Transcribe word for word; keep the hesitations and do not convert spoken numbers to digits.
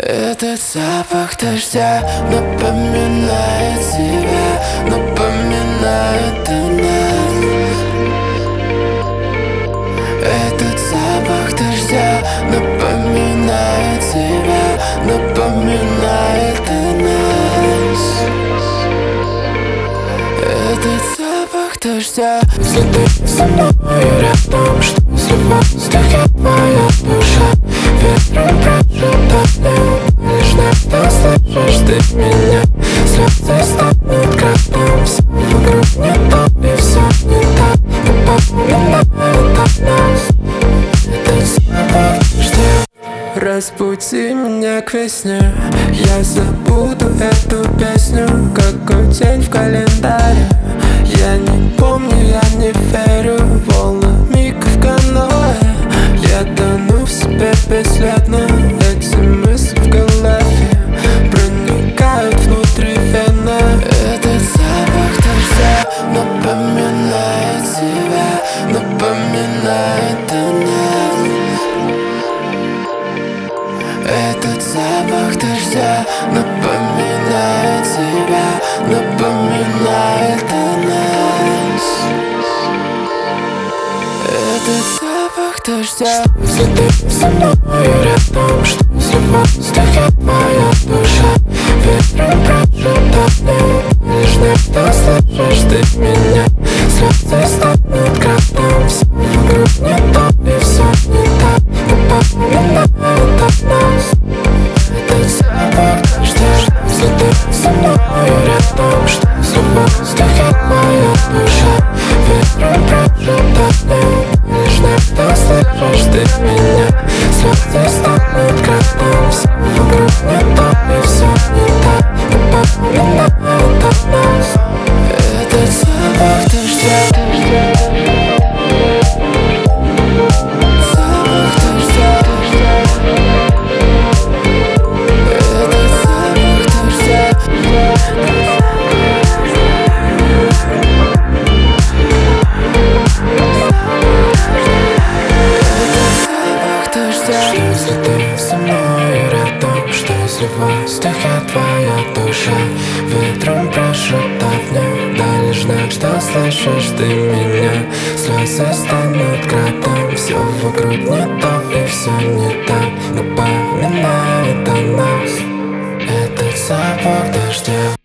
Этот запах дождя напоминает тебя, напоминает о нас. Этот запах дождя напоминает тебя, напоминает о нас. Этот запах дождя. Если ты со мной рядом, что если в воздухе твоя душа ветром прошептанную, лишь иногда слышишь ты меня. Слезы станут градом, все вокруг не то и все не так. Напоминает о нас. Этот запах дождя. Разбуди меня к весне, я забуду эту песню, какой день в календаре. Я не помню, я не верю волнами в каноэ. Я тону в себе бесследно, эти мысли в голове проникают внутри вены. Этот запах дождя напоминает тебя, напоминает о нас. Этот запах дождя напоминает тебя, напоминает о нас. Этот запах дождя. Если ты со мной рядом, что если в воздухе моя душа ветром прошептанную, лишь иногда слышишь ты меня. Слезы станут градом, все вокруг не то и все не так. Напоминает о нас. Этот запах дождя. Если ты со мной рядом, что если в воздухе моя душа ветром прошептанную, лишь иногда слышишь ты меня. Слезы станут градом, все вокруг не то и все не так. Напоминает о нас. Этот запах дождя. Что если ты со мной рядом, что если в воздухе твоя душа ветром прошептав мне, дай лишь знак, что слышишь ты меня. Слезы станут градом, все вокруг не то и все не так. Напоминает о нас. Этот запах дождя.